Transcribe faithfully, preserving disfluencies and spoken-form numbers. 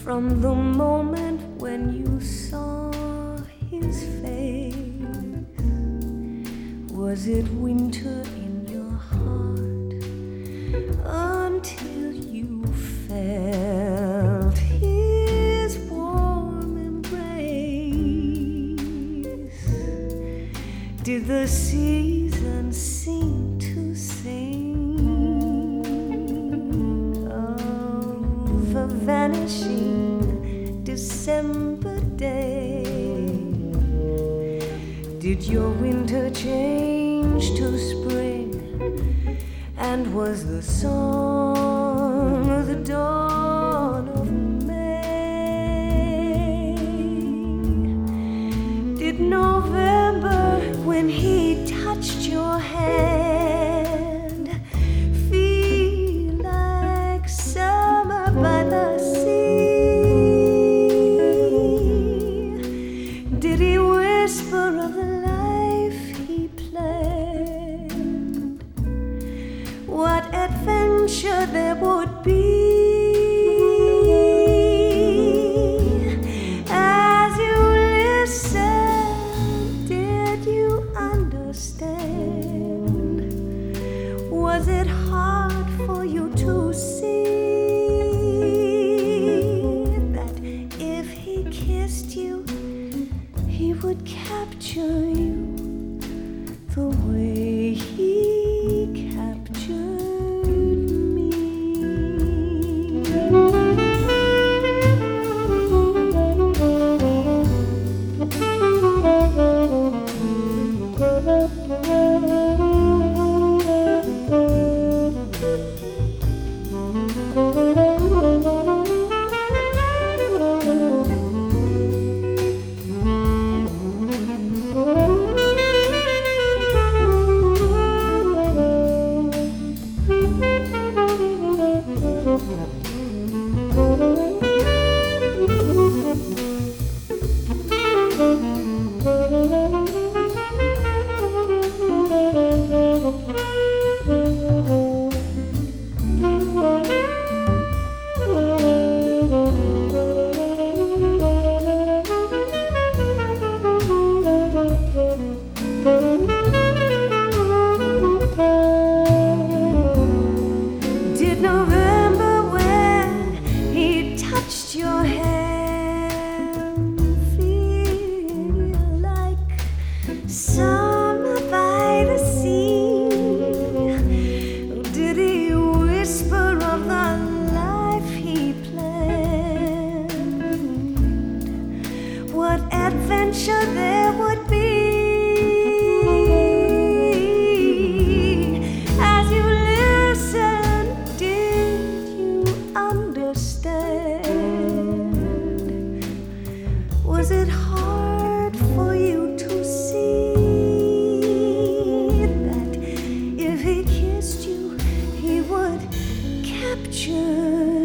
From the moment when you saw his face, was it winter in your heart until you felt his warm embrace? Did the seasons seem to sing of a vanishing December day? Did your winter change to spring? And was the song of the dawn of May? Did November, when he touched your hand, feel like summer by the sea? Did he whisper of the life he planned? What adventure there would be? As you listened, did you understand? Was it hard for you to see that if he kissed you, he would capture you the way he captured me? Did November, when he touched your hand, feel like summer by the sea? Did he whisper of the life he planned? What adventure there would be? As you listened, did you understand? Was it hard for you to see that if he kissed you, he would capture